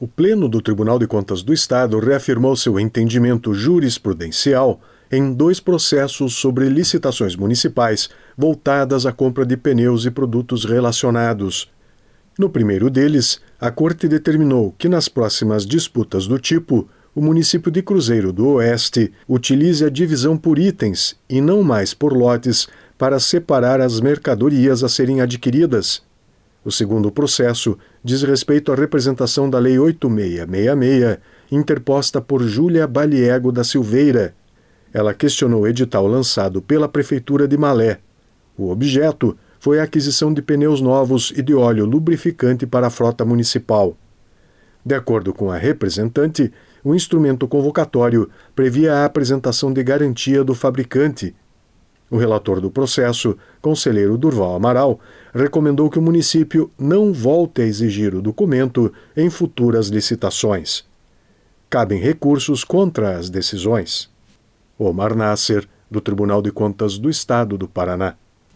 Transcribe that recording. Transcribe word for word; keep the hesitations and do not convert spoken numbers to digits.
O Pleno do Tribunal de Contas do Estado reafirmou seu entendimento jurisprudencial em dois processos sobre licitações municipais voltadas à compra de pneus e produtos relacionados. No primeiro deles, a Corte determinou que nas próximas disputas do tipo, o município de Cruzeiro do Oeste utilize a divisão por itens e não mais por lotes para separar as mercadorias a serem adquiridas. O segundo processo diz respeito à representação da Lei oito mil seiscentos e sessenta e seis, interposta por Júlia Baliego da Silveira. Ela questionou o edital lançado pela Prefeitura de Malé. O objeto foi a aquisição de pneus novos e de óleo lubrificante para a frota municipal. De acordo com a representante, o instrumento convocatório previa a apresentação de garantia do fabricante. O relator do processo, conselheiro Durval Amaral, recomendou que o município não volte a exigir o documento em futuras licitações. Cabem recursos contra as decisões. Omar Nasser, do Tribunal de Contas do Estado do Paraná.